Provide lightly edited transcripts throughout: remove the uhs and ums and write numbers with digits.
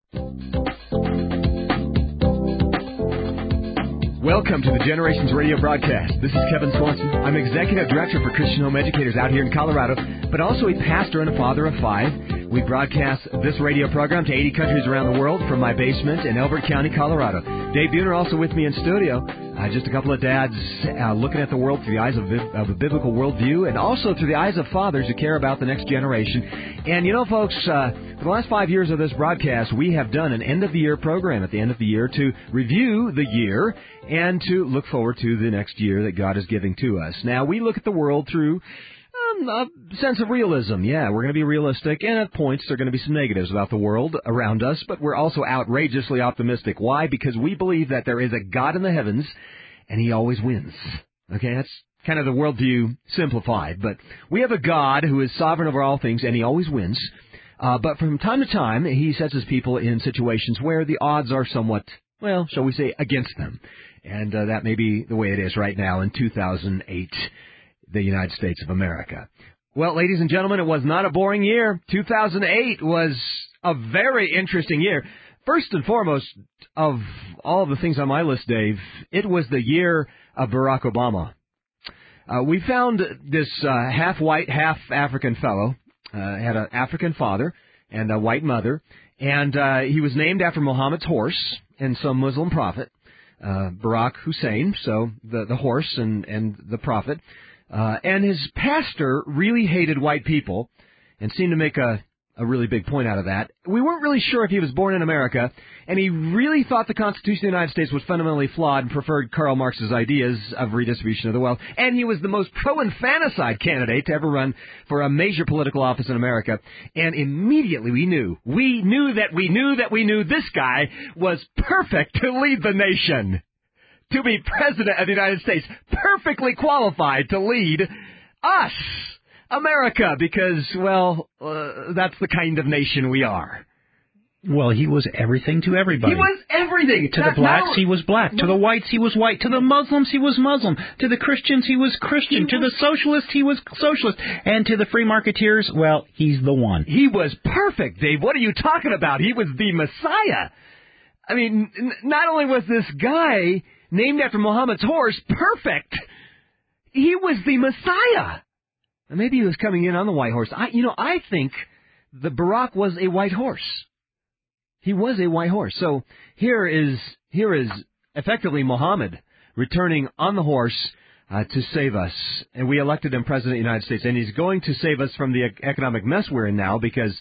Welcome to the Generations Radio broadcast. This is Kevin Swanson. I'm Executive Director for Christian Home Educators out here in Colorado, but also a pastor and a father of 5. We broadcast this radio program to 80 countries around the world from my basement in Elbert County, Colorado. Dave Buhner also with me in studio. Just a couple of dads looking at the world through the eyes of a biblical worldview and also through the eyes of fathers who care about the next generation. And, you know, folks, for the last 5 years of this broadcast, we have done an end-of-the-year program at the end of the year to review the year and to look forward to the next year that God is giving to us. Now, we look at the world through a sense of realism. Yeah, we're going to be realistic, and at points there are going to be some negatives about the world around us, but we're also outrageously optimistic. Why? Because we believe that there is a God in the heavens, and He always wins. Okay, that's kind of the worldview simplified, but we have a God who is sovereign over all things, and He always wins. But from time to time, He sets His people in situations where the odds are somewhat, well, shall we say, against them. And that may be the way it is right now in 2008. The United States of America. Well, ladies and gentlemen, it was not a boring year. 2008 was a very interesting year. First and foremost, of all of the things on my list, Dave, it was the year of Barack Obama. We found this half-white, half-African fellow, had an African father and a white mother, and he was named after Muhammad's horse and some Muslim prophet, Barack Hussein, so the horse and the prophet. And his pastor really hated white people and seemed to make a really big point out of that. We weren't really sure if he was born in America, and he really thought the Constitution of the United States was fundamentally flawed and preferred Karl Marx's ideas of redistribution of the wealth. And he was the most pro-infanticide candidate to ever run for a major political office in America. And immediately we knew this guy was perfect to lead the nation. To be president of the United States, perfectly qualified to lead us, America, because, well, that's the kind of nation we are. Well, he was everything to everybody. He was everything. To the blacks, he was black. To the whites, he was white. To the Muslims, he was Muslim. To the Christians, he was Christian. To the socialists, he was socialist. And to the free marketeers, well, he's the one. He was perfect, Dave. What are you talking about? He was the Messiah. I mean, not only was this guy named after Muhammad's horse, perfect. He was the Messiah. And maybe he was coming in on the white horse. I think that Barack was a white horse. He was a white horse. So here is effectively Muhammad returning on the horse to save us. And we elected him president of the United States. And he's going to save us from the economic mess we're in now because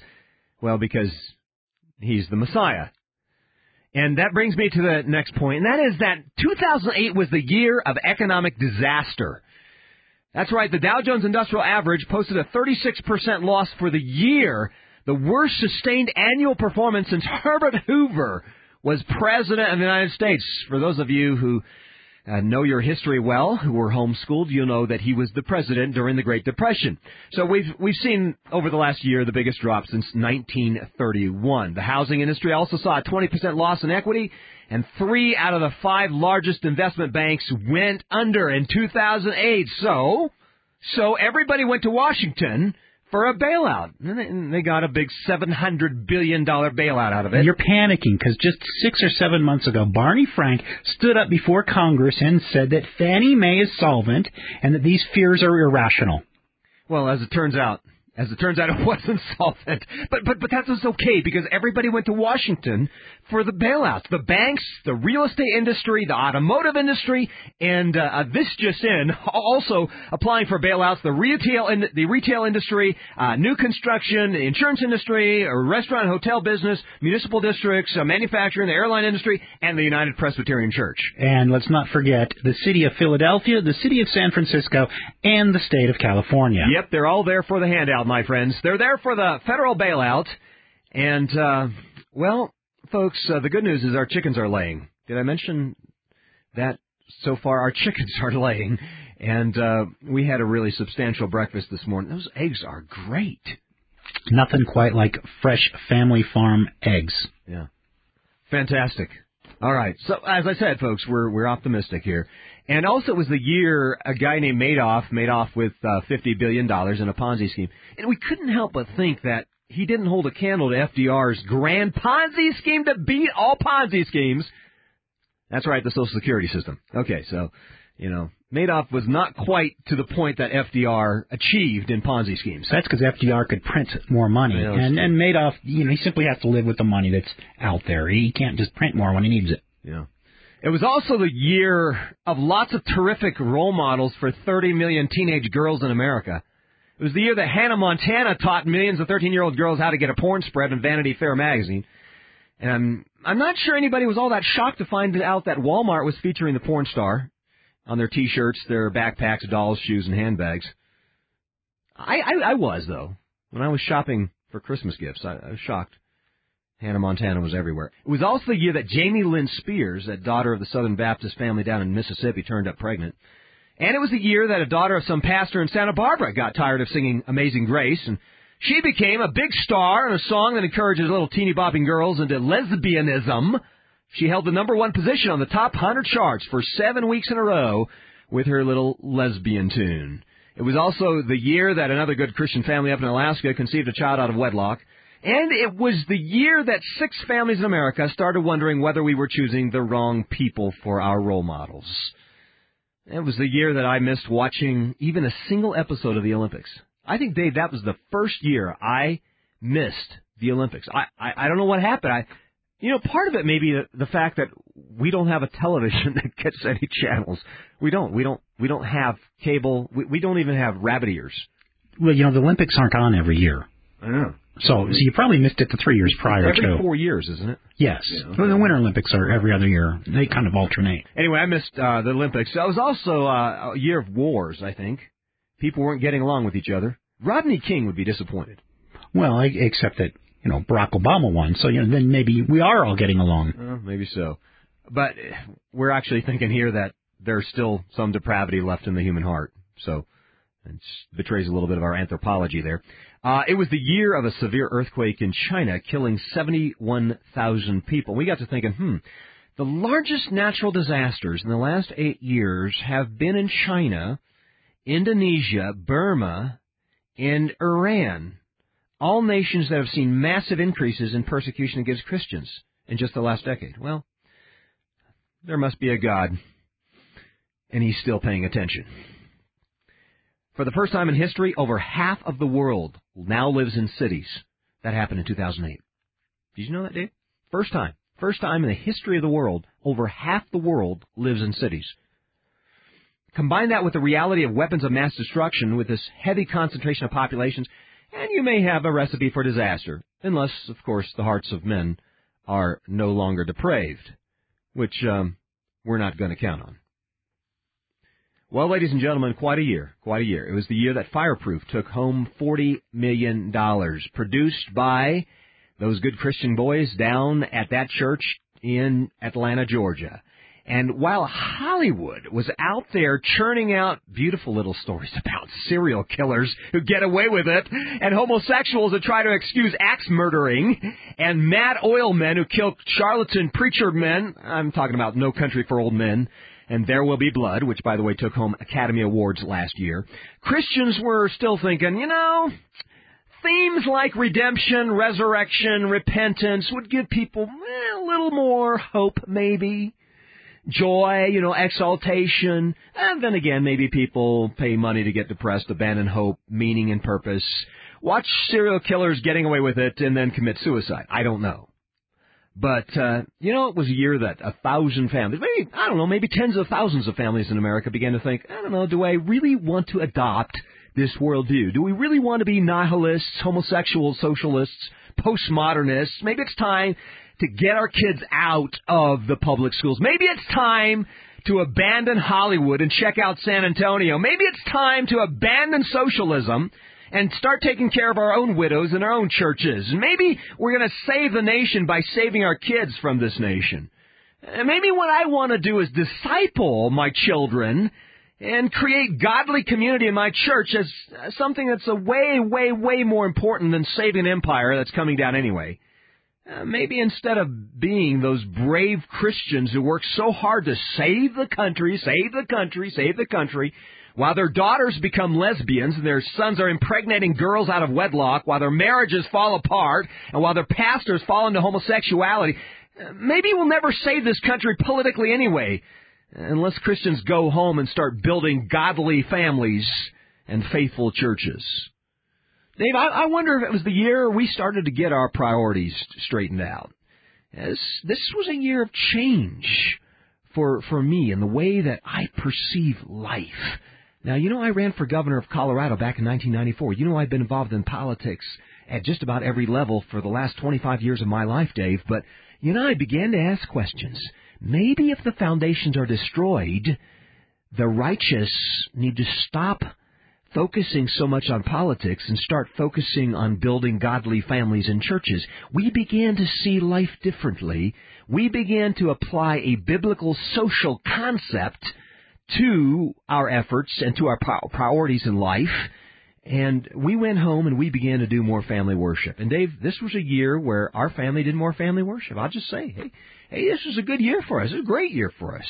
he's the Messiah. And that brings me to the next point, and that is that 2008 was the year of economic disaster. That's right, the Dow Jones Industrial Average posted a 36% loss for the year, the worst sustained annual performance since Herbert Hoover was president of the United States. For those of you who know your history well, who were homeschooled, you'll know that he was the president during the Great Depression. So we've seen over the last year the biggest drop since 1931. The housing industry also saw a 20% loss in equity, and 3 out of the 5 largest investment banks went under in 2008. So everybody went to Washington for a bailout. And they got a big $700 billion bailout out of it. You're panicking because just 6 or 7 months ago, Barney Frank stood up before Congress and said that Fannie Mae is solvent and that these fears are irrational. Well, as it turns out, it wasn't solvent. But that was okay because everybody went to Washington for the bailouts. The banks, the real estate industry, the automotive industry, and this just in, also applying for bailouts, the retail industry, new construction, the insurance industry, restaurant and hotel business, municipal districts, manufacturing, the airline industry, and the United Presbyterian Church. And let's not forget the city of Philadelphia, the city of San Francisco, and the state of California. Yep, they're all there for the handout, my friends. They're there for the federal bailout. And, well, folks, the good news is our chickens are laying. Did I mention that so far? Our chickens are laying. And we had a really substantial breakfast this morning. Those eggs are great. Nothing quite like fresh family farm eggs. Yeah. Fantastic. All right. So, as I said, folks, we're optimistic here. And also it was the year a guy named Madoff made off with $50 billion in a Ponzi scheme. And we couldn't help but think that he didn't hold a candle to FDR's grand Ponzi scheme to beat all Ponzi schemes. That's right, the Social Security system. Okay, so, Madoff was not quite to the point that FDR achieved in Ponzi schemes. That's because FDR could print more money. And Madoff, he simply has to live with the money that's out there. He can't just print more when he needs it. Yeah. It was also the year of lots of terrific role models for 30 million teenage girls in America. It was the year that Hannah Montana taught millions of 13-year-old girls how to get a porn spread in Vanity Fair magazine. And I'm not sure anybody was all that shocked to find out that Walmart was featuring the porn star on their T-shirts, their backpacks, dolls, shoes, and handbags. I was, though. When I was shopping for Christmas gifts, I was shocked. Hannah Montana was everywhere. It was also the year that Jamie Lynn Spears, a daughter of the Southern Baptist family down in Mississippi, turned up pregnant. And it was the year that a daughter of some pastor in Santa Barbara got tired of singing Amazing Grace, and she became a big star in a song that encourages little teeny-bopping girls into lesbianism. She held the #1 position on the top 100 charts for 7 weeks in a row with her little lesbian tune. It was also the year that another good Christian family up in Alaska conceived a child out of wedlock. And it was the year that 6 families in America started wondering whether we were choosing the wrong people for our role models. It was the year that I missed watching even a single episode of the Olympics. I think, Dave, that was the first year I missed the Olympics. I don't know what happened. Part of it may be the fact that we don't have a television that gets any channels. We don't have cable. We don't even have rabbit ears. Well, the Olympics aren't on every year. I know. So you probably missed it the 3 years prior to. Every 4 years, isn't it? Yes. Yeah. Well, the Winter Olympics are every other year. They kind of alternate. Anyway, I missed the Olympics. It was also a year of wars, I think. People weren't getting along with each other. Rodney King would be disappointed. Well, except that, Barack Obama won, so then maybe we are all getting along. Maybe so. But we're actually thinking here that there's still some depravity left in the human heart. So it betrays a little bit of our anthropology there. It was the year of a severe earthquake in China, killing 71,000 people. We got to thinking, the largest natural disasters in the last 8 years have been in China, Indonesia, Burma, and Iran. All nations that have seen massive increases in persecution against Christians in just the last decade. Well, there must be a God, and he's still paying attention. For the first time in history, over half of the world now lives in cities. That happened in 2008. Did you know that, Dave? First time in the history of the world, over half the world lives in cities. Combine that with the reality of weapons of mass destruction with this heavy concentration of populations, and you may have a recipe for disaster, unless, of course, the hearts of men are no longer depraved, which we're not going to count on. Well, ladies and gentlemen, quite a year. It was the year that Fireproof took home $40 million, produced by those good Christian boys down at that church in Atlanta, Georgia. And while Hollywood was out there churning out beautiful little stories about serial killers who get away with it, and homosexuals who try to excuse axe murdering, and mad oil men who kill charlatan preacher men, I'm talking about No Country for Old Men, and There Will Be Blood, which, by the way, took home Academy Awards last year, Christians were still thinking, themes like redemption, resurrection, repentance would give people a little more hope, maybe. Joy, exaltation. And then again, maybe people pay money to get depressed, abandon hope, meaning and purpose, watch serial killers getting away with it, and then commit suicide. I don't know. But, it was a year that 1,000 families, maybe tens of thousands of families in America began to think, do I really want to adopt this worldview? Do we really want to be nihilists, homosexuals, socialists, postmodernists? Maybe it's time to get our kids out of the public schools. Maybe it's time to abandon Hollywood and check out San Antonio. Maybe it's time to abandon socialism and start taking care of our own widows in our own churches. And maybe we're going to save the nation by saving our kids from this nation. And maybe what I want to do is disciple my children and create godly community in my church as something that's a way, way, way more important than saving an empire that's coming down anyway. Maybe instead of being those brave Christians who work so hard to save the country, while their daughters become lesbians and their sons are impregnating girls out of wedlock, while their marriages fall apart, and while their pastors fall into homosexuality, maybe we'll never save this country politically anyway, unless Christians go home and start building godly families and faithful churches. Dave, I wonder if it was the year we started to get our priorities straightened out. This was a year of change for me in the way that I perceive life. Now, I ran for governor of Colorado back in 1994. I've been involved in politics at just about every level for the last 25 years of my life, Dave. But, I began to ask questions. Maybe if the foundations are destroyed, the righteous need to stop focusing so much on politics and start focusing on building godly families and churches. We began to see life differently. We began to apply a biblical social concept to our efforts and to our priorities in life. And we went home and we began to do more family worship. And Dave, this was a year where our family did more family worship. I'll just say, hey, this was a good year for us. It was a great year for us.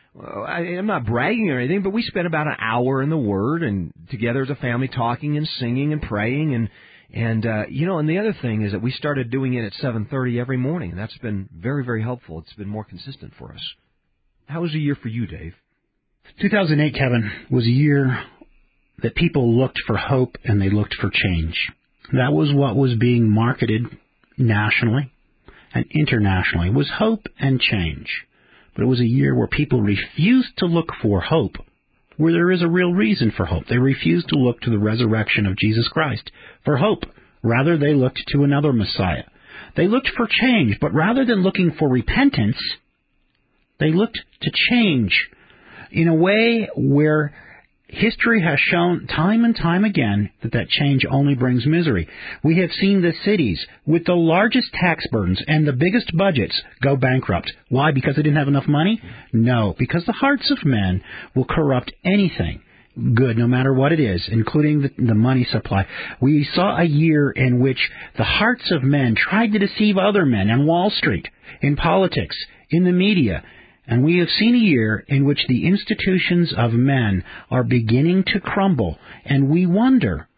I'm not bragging or anything, but we spent about an hour in the Word and together as a family talking and singing and praying. And the other thing is that we started doing it at 7:30 every morning. And that's been very, very helpful. It's been more consistent for us. How was the year for you, Dave? 2008, Kevin, was a year that people looked for hope and they looked for change. That was what was being marketed nationally and internationally, was hope and change. But it was a year where people refused to look for hope, where there is a real reason for hope. They refused to look to the resurrection of Jesus Christ for hope. Rather, they looked to another Messiah. They looked for change, but rather than looking for repentance, they looked to change in a way where history has shown time and time again that change only brings misery. We have seen the cities with the largest tax burdens and the biggest budgets go bankrupt. Why? Because they didn't have enough money? No, because the hearts of men will corrupt anything good, no matter what it is, including the money supply. We saw a year in which the hearts of men tried to deceive other men on Wall Street, in politics, in the media. And we have seen a year in which the institutions of men are beginning to crumble. And we wonder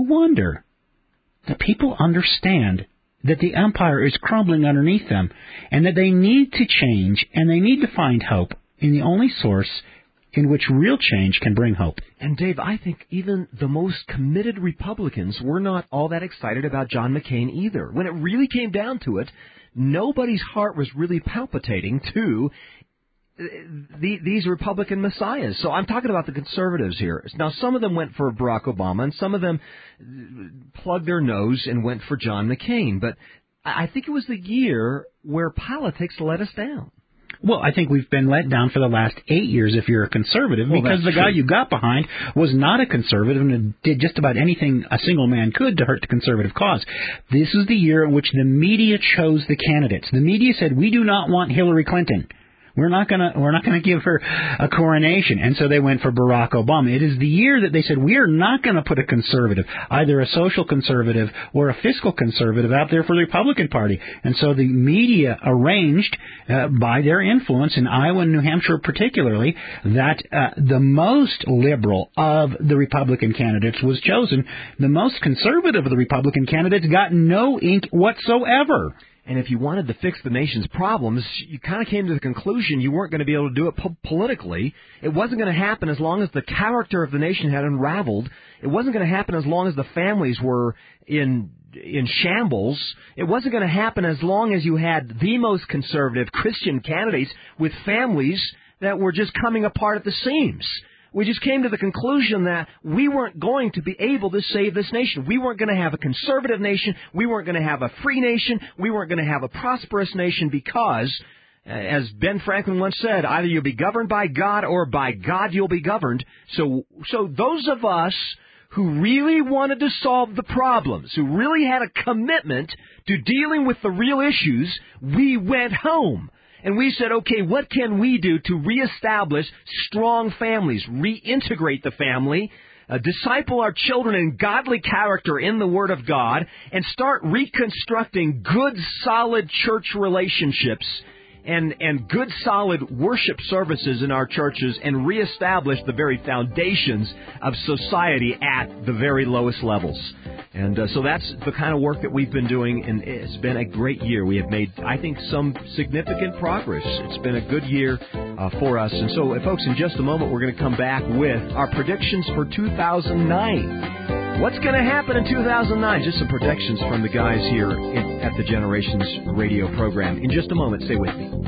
that people understand that the empire is crumbling underneath them and that they need to change and they need to find hope in the only source in which real change can bring hope. And Dave, I think even the most committed Republicans were not all that excited about John McCain either. When it really came down to it, nobody's heart was really palpitating to these Republican messiahs. So I'm talking about the conservatives here. Now, some of them went for Barack Obama, and some of them plugged their nose and went for John McCain. But I think it was the year where politics let us down. Well, I think we've been let down for the last 8 years if you're a conservative, because the guy you got behind was not a conservative and did just about anything a single man could to hurt the conservative cause. This is the year in which the media chose the candidates. The media said, we do not want Hillary Clinton. We're not gonna give her a coronation. And so they went for Barack Obama. It is the year that they said, we are not going to put a conservative, either a social conservative or a fiscal conservative, out there for the Republican Party. And so the media arranged, by their influence in Iowa and New Hampshire particularly, that the most liberal of the Republican candidates was chosen. The most conservative of the Republican candidates got no ink whatsoever. And if you wanted to fix the nation's problems, you kind of came to the conclusion you weren't going to be able to do it politically. It wasn't going to happen as long as the character of the nation had unraveled. It wasn't going to happen as long as the families were in shambles. It wasn't going to happen as long as you had the most conservative Christian candidates with families that were just coming apart at the seams. We just came to the conclusion that we weren't going to be able to save this nation. We weren't going to have a conservative nation. We weren't going to have a free nation. We weren't going to have a prosperous nation because, as Ben Franklin once said, either you'll be governed by God or by God you'll be governed. So those of us who really wanted to solve the problems, who really had a commitment to dealing with the real issues, we went home. And we said, okay, what can we do to reestablish strong families, reintegrate the family, disciple our children in godly character in the Word of God, and start reconstructing good, solid church relationships and good, solid worship services in our churches and reestablish the very foundations of society at the very lowest levels. And so that's the kind of work that we've been doing, and it's been a great year. We have made, I think, some significant progress. It's been a good year for us. And so, folks, in just a moment, we're going to come back with our predictions for 2009. What's going to happen in 2009? Just some predictions from the guys here at the Generations radio program. In just a moment, stay with me.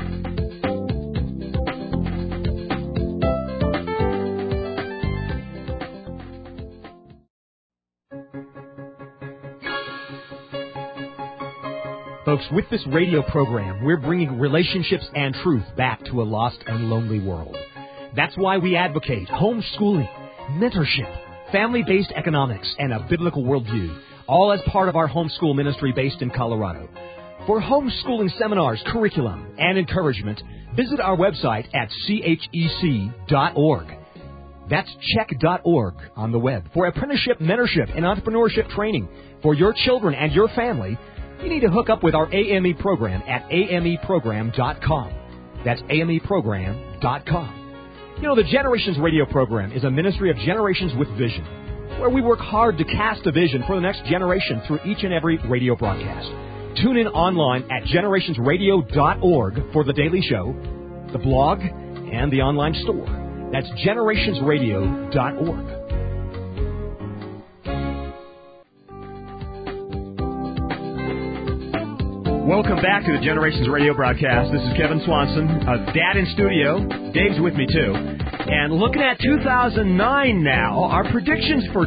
Folks, with this radio program, we're bringing relationships and truth back to a lost and lonely world. That's why we advocate homeschooling, mentorship, family-based economics, and a biblical worldview, all as part of our homeschool ministry based in Colorado. For homeschooling seminars, curriculum, and encouragement, visit our website at chec.org. That's check.org on the web. For apprenticeship, mentorship, and entrepreneurship training for your children and your family, you need to hook up with our AME program at ameprogram.com. That's ameprogram.com. You know, the Generations radio program is a ministry of Generations with Vision, where we work hard to cast a vision for the next generation through each and every radio broadcast. Tune in online at generationsradio.org for the daily show, the blog, and the online store. That's generationsradio.org. Welcome back to the Generations radio broadcast. This is Kevin Swanson, Dad in studio. Dave's with me, too. And looking at 2009 now, our predictions for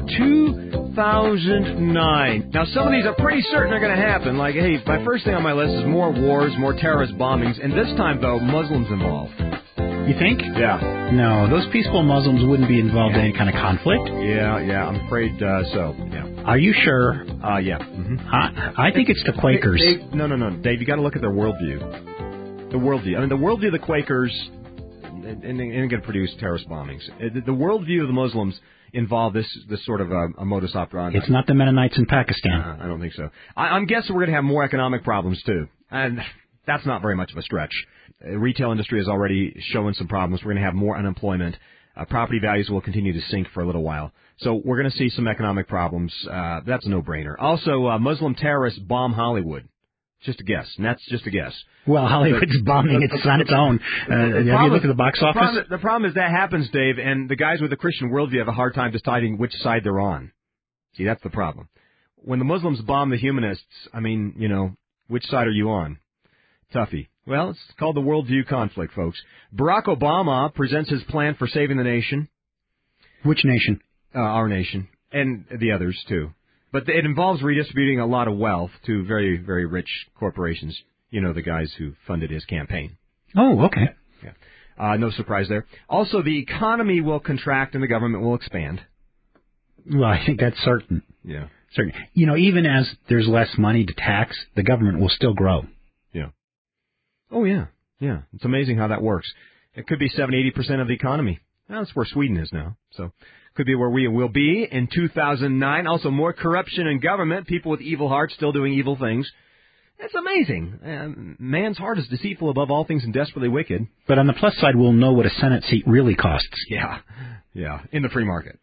2009. Now, some of these are pretty certain they're going to happen. Like, hey, my first thing on my list is more wars, more terrorist bombings, and this time, though, Muslims involved. You think? Yeah. No, those peaceful Muslims wouldn't be involved in any kind of conflict. Yeah, I'm afraid so. Yeah. Are you sure? Yeah. Mm-hmm. I think it's the Quakers. Dave, no. Dave, you got to look at their worldview. The worldview. I mean, the worldview of the Quakers ain't going to produce terrorist bombings. The worldview of the Muslims involve this sort of a modus operandi. It's not the Mennonites in Pakistan. I don't think so. I'm guessing we're going to have more economic problems, too. And that's not very much of a stretch. The retail industry is already showing some problems. We're going to have more unemployment. Property values will continue to sink for a little while. So we're going to see some economic problems. That's a no-brainer. Also, Muslim terrorists bomb Hollywood. Just a guess. And that's just a guess. Well, Hollywood's bombing. It's on its own. Have you looked at the box office? The problem is that happens, Dave, and the guys with the Christian worldview have a hard time deciding which side they're on. See, that's the problem. When the Muslims bomb the humanists, I mean, you know, which side are you on? Toughie. Well, it's called the worldview conflict, folks. Barack Obama presents his plan for saving the nation. Which nation? Our nation. And the others, too. But it involves redistributing a lot of wealth to very, very rich corporations. You know, the guys who funded his campaign. Oh, okay. Yeah. No surprise there. Also, the economy will contract and the government will expand. Well, I think that's certain. Yeah. Certain. You know, even as there's less money to tax, the government will still grow. Yeah. Oh, yeah. Yeah. It's amazing how that works. It could be 70-80% of the economy. Well, that's where Sweden is now. So could be where we will be in 2009. Also, more corruption in government. People with evil hearts still doing evil things. It's amazing. Man's heart is deceitful above all things and desperately wicked. But on the plus side, we'll know what a Senate seat really costs. Yeah. Yeah. In the free market.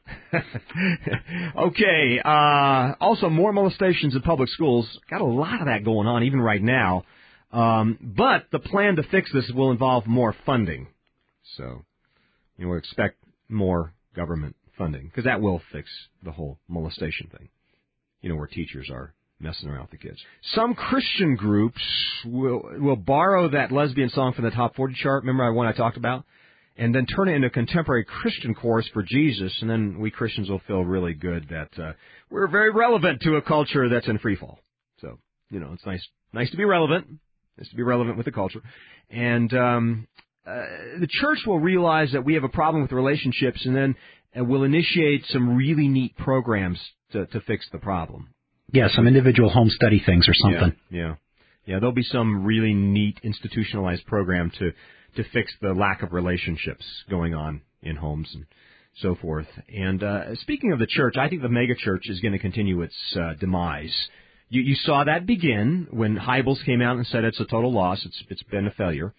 Okay. Also, more molestations in public schools. Got a lot of that going on even right now. But the plan to fix this will involve more funding. So, you know, we expect more government funding, because that will fix the whole molestation thing. You know, where teachers are messing around with the kids. Some Christian groups will borrow that lesbian song from the Top 40 chart, remember one I talked about, and then turn it into a contemporary Christian chorus for Jesus, and then we Christians will feel really good that we're very relevant to a culture that's in free fall. So, you know, it's nice to be relevant. Is to be relevant with the culture. And the church will realize that we have a problem with relationships, and then will initiate some really neat programs to fix the problem. Yeah, some individual home study things or something. Yeah, there'll be some really neat institutionalized program to fix the lack of relationships going on in homes and so forth. And speaking of the church, I think the megachurch is going to continue its demise. You saw that begin when Hybels came out and said it's a total loss. It's been a failure.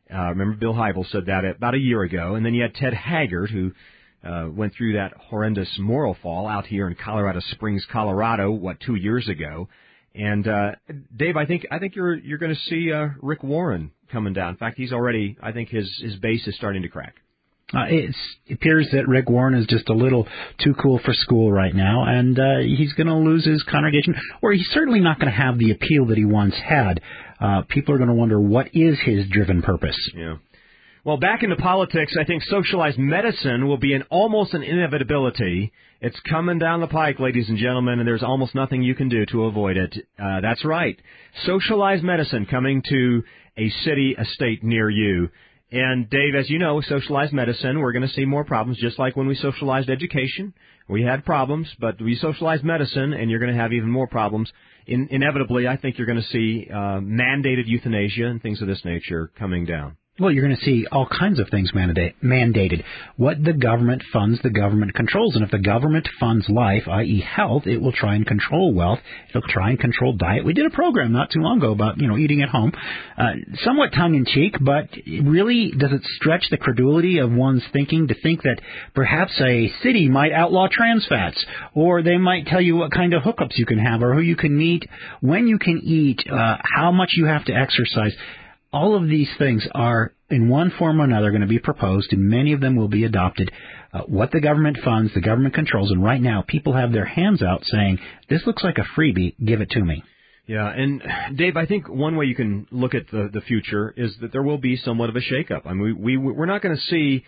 Remember, Bill Hybels said that about a year ago. And then you had Ted Haggard, who went through that horrendous moral fall out here in Colorado Springs, Colorado, 2 years ago. And Dave, I think you're going to see Rick Warren coming down. In fact, he's already. I think his base is starting to crack. It appears that Rick Warren is just a little too cool for school right now, and he's going to lose his congregation, or he's certainly not going to have the appeal that he once had. People are going to wonder, what is his driven purpose? Yeah. Well, back into politics, I think socialized medicine will be almost an inevitability. It's coming down the pike, ladies and gentlemen, and there's almost nothing you can do to avoid it. That's right. Socialized medicine coming to a city, a state near you. And, Dave, as you know, socialized medicine, we're going to see more problems, just like when we socialized education. We had problems, but we socialized medicine, and you're going to have even more problems. Inevitably, I think you're going to see mandated euthanasia and things of this nature coming down. Well, you're going to see all kinds of things mandated. What the government funds, the government controls. And if the government funds life, i.e. health, it will try and control wealth. It'll try and control diet. We did a program not too long ago about, eating at home. Somewhat tongue-in-cheek, but really, does it stretch the credulity of one's thinking to think that perhaps a city might outlaw trans fats, or they might tell you what kind of hookups you can have, or who you can meet, when you can eat, how much you have to exercise? All of these things are, in one form or another, going to be proposed, and many of them will be adopted. What the government funds, the government controls, and right now people have their hands out saying, this looks like a freebie, give it to me. Yeah, and Dave, I think one way you can look at the future is that there will be somewhat of a shakeup. I mean, we're not going to see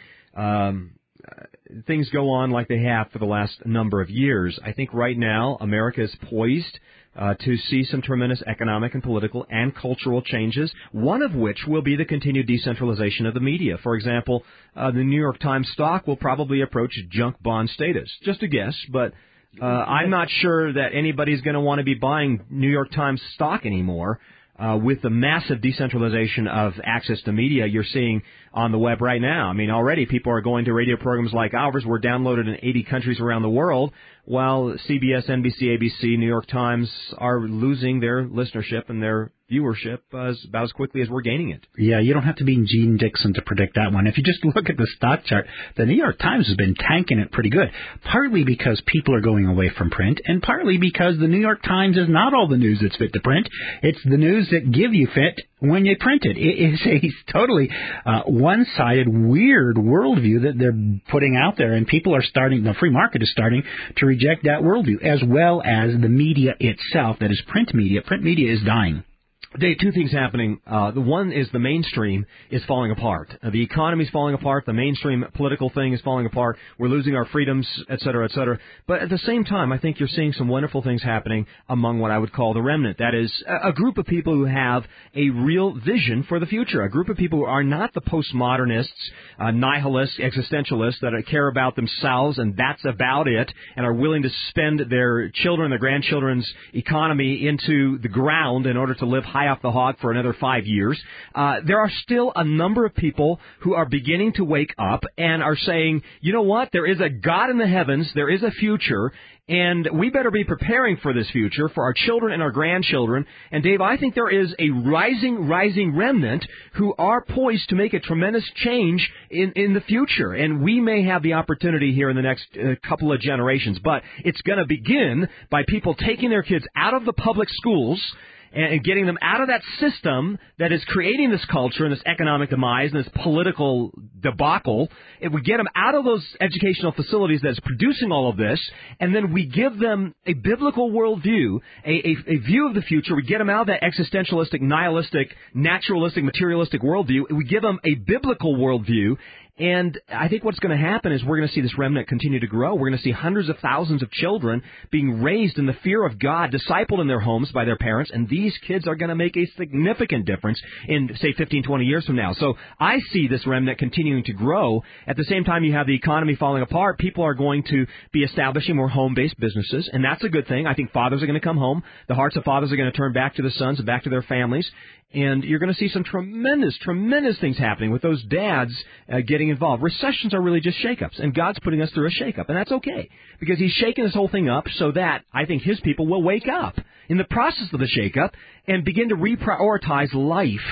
things go on like they have for the last number of years. I think right now America is poised to see some tremendous economic and political and cultural changes, one of which will be the continued decentralization of the media. For example, the New York Times stock will probably approach junk bond status. Just a guess, but I'm not sure that anybody's going to want to be buying New York Times stock anymore. With the massive decentralization of access to media you're seeing on the web right now. I mean, already people are going to radio programs like ours. We're downloaded in 80 countries around the world, while CBS, NBC, ABC, New York Times are losing their listenership and their viewership about as quickly as we're gaining it. Yeah, you don't have to be Gene Dixon to predict that one. If you just look at the stock chart, the New York Times has been tanking it pretty good, partly because people are going away from print, and partly because the New York Times is not all the news that's fit to print. It's the news that give you fit when you print it. It is a totally one-sided, weird worldview that they're putting out there, and people are starting, the free market is starting to reject that worldview, as well as the media itself, that is print media. Print media is dying. Dave, two things happening. The one is the mainstream is falling apart. The economy is falling apart. The mainstream political thing is falling apart. We're losing our freedoms, et cetera, et cetera. But at the same time, I think you're seeing some wonderful things happening among what I would call the remnant. That is, a group of people who have a real vision for the future. A group of people who are not the postmodernists, nihilists, existentialists that care about themselves and that's about it, and are willing to spend their children, their grandchildren's economy into the ground in order to live high off the hog for another 5 years. There are still a number of people who are beginning to wake up and are saying, you know what, there is a God in the heavens, there is a future, and we better be preparing for this future for our children and our grandchildren. And Dave, I think there is a rising remnant who are poised to make a tremendous change in the future. And we may have the opportunity here in the next couple of generations, but it's going to begin by people taking their kids out of the public schools and getting them out of that system that is creating this culture and this economic demise and this political debacle. If we get them out of those educational facilities that's producing all of this, and then we give them a biblical worldview, a view of the future, we get them out of that existentialistic, nihilistic, naturalistic, materialistic worldview, we give them a biblical worldview. And I think what's going to happen is we're going to see this remnant continue to grow. We're going to see hundreds of thousands of children being raised in the fear of God, discipled in their homes by their parents, and these kids are going to make a significant difference in, say, 15, 20 years from now. So I see this remnant continuing to grow. At the same time, you have the economy falling apart. People are going to be establishing more home-based businesses, and that's a good thing. I think fathers are going to come home. The hearts of fathers are going to turn back to the sons and back to their families. And you're going to see some tremendous things happening with those dads getting involved. Recessions are really just shakeups, and God's putting us through a shakeup, and that's okay, because He's shaking this whole thing up so that I think His people will wake up in the process of the shakeup and begin to reprioritize life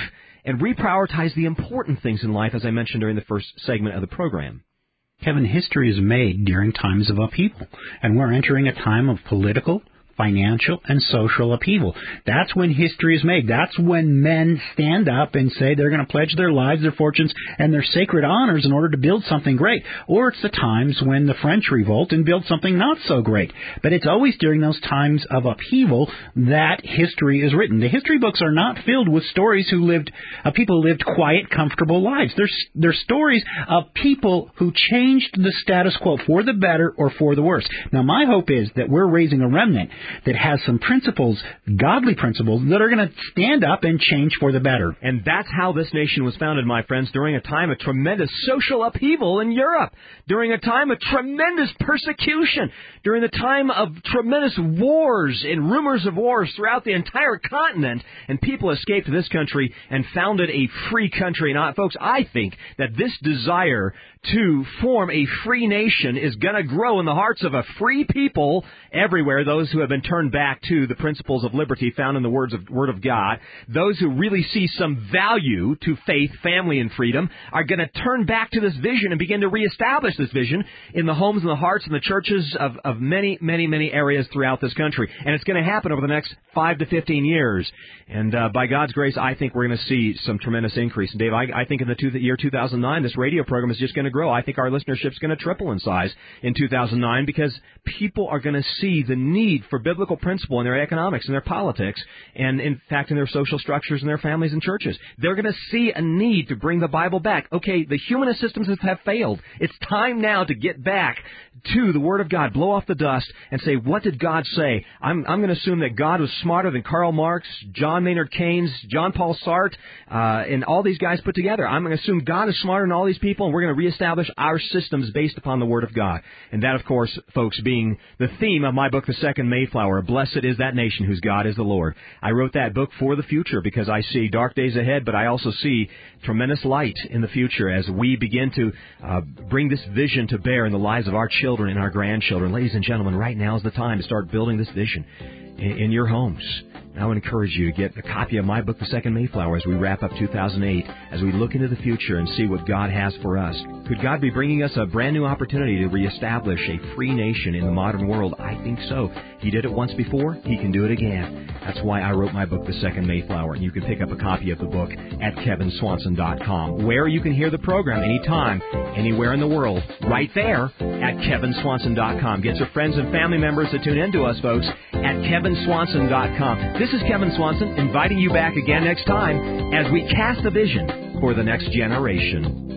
and reprioritize the important things in life, as I mentioned during the first segment of the program. Kevin, history is made during times of upheaval, and we're entering a time of political, financial, and social upheaval. That's when history is made. That's when men stand up and say they're going to pledge their lives, their fortunes, and their sacred honors in order to build something great. Or it's the times when the French revolt and build something not so great. But it's always during those times of upheaval that history is written. The history books are not filled with stories of people who lived quiet, comfortable lives. They're stories of people who changed the status quo for the better or for the worse. Now, my hope is that we're raising a remnant that has some principles, godly principles, that are going to stand up and change for the better. And that's how this nation was founded, my friends, during a time of tremendous social upheaval in Europe, during a time of tremendous persecution, during the time of tremendous wars and rumors of wars throughout the entire continent, and people escaped this country and founded a free country. And folks, I think that this desire to form a free nation is going to grow in the hearts of a free people everywhere, those who have been turned back to the principles of liberty found in the Word of God. Those who really see some value to faith, family, and freedom are going to turn back to this vision and begin to reestablish this vision in the homes and the hearts and the churches of many, many, many areas throughout this country. And it's going to happen over the next 5 to 15 years. And by God's grace, I think we're going to see some tremendous increase. And Dave, I think in the year 2009, this radio program is just going to grow. I think our listenership is going to triple in size in 2009 because people are going to see the need for biblical principle in their economics and their politics and, in fact, in their social structures and their families and churches. They're going to see a need to bring the Bible back. Okay, the humanist systems have failed. It's time now to get back to the Word of God, blow off the dust, and say, what did God say? I'm going to assume that God was smarter than Karl Marx, John Maynard Keynes, John Paul Sartre, and all these guys put together. I'm going to assume God is smarter than all these people, and we're going to reestablish our systems based upon the Word of God. And that, of course, folks, being the theme of my book, The Second Mayflower, Blessed is that nation whose God is the Lord. I wrote that book for the future because I see dark days ahead, but I also see tremendous light in the future as we begin to bring this vision to bear in the lives of our children and our grandchildren. Ladies and gentlemen, right now is the time to start building this vision in your homes. I would encourage you to get a copy of my book, The Second Mayflower, as we wrap up 2008, as we look into the future and see what God has for us. Could God be bringing us a brand new opportunity to reestablish a free nation in the modern world? I think so. He did it once before. He can do it again. That's why I wrote my book, The Second Mayflower. And you can pick up a copy of the book at kevinswanson.com, where you can hear the program anytime, anywhere in the world, right there at kevinswanson.com. Get your friends and family members to tune in to us, folks, at kevinswanson.com. This is Kevin Swanson inviting you back again next time as we cast a vision for the next generation.